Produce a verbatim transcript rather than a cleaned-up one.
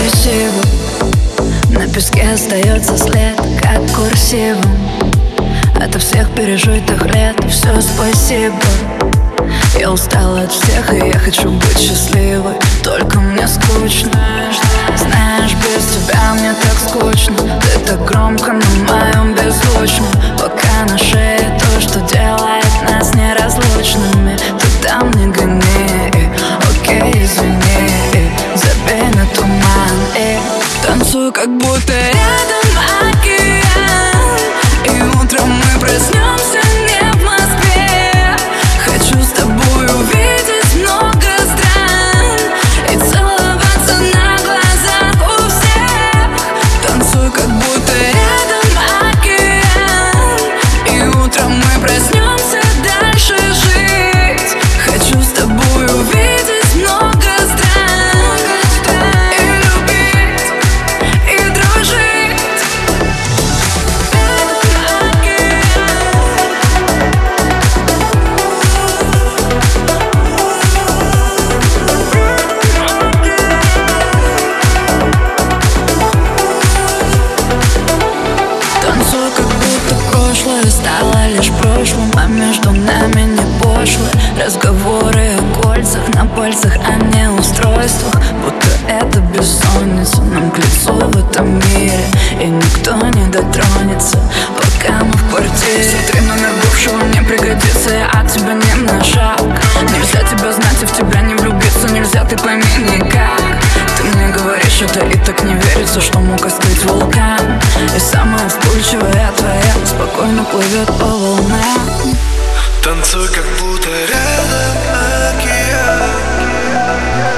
спасибо. На песке остается след, как курсивом. Ото всех пережитых лет все спасибо. Я устала от всех, и я хочу быть счастливой. Только мне скучно. Знаешь, без тебя мне так скучно. Ты так громко на моем беззвучном. Пока на шее то, что делает нас неразлучными. Ты там не гони, и, окей, извини, и, забей на туман и танцуй, как будто рядом океан. И утром мы проснемся не в Москве. Хочу с тобой увидеть много стран и целоваться на глазах у всех. Танцуй, как будто рядом океан. И утром мы проснемся дальше жить. Хочу с тобой увидеть много стран и любить, и дружить. Танцуй, как будто прошлое стало лишь прошлым, а между нами не пошлые разговоры о кольцах на пальцах, а не устройствах. Будто это бессонница нам к лицу в этом мире, и никто не дотронется, пока мы в квартире. Смотри, номер бывшего не пригодится, я от тебя не на шаг. Нельзя тебя знать и в тебя не влюбиться, нельзя, ты пойми никак. Ты мне говоришь это и так не верится, что мог остыть вулкан. И самая вспыльчивая твоя спокойно плывет по волнам. Танцуй, как будто рядом океан.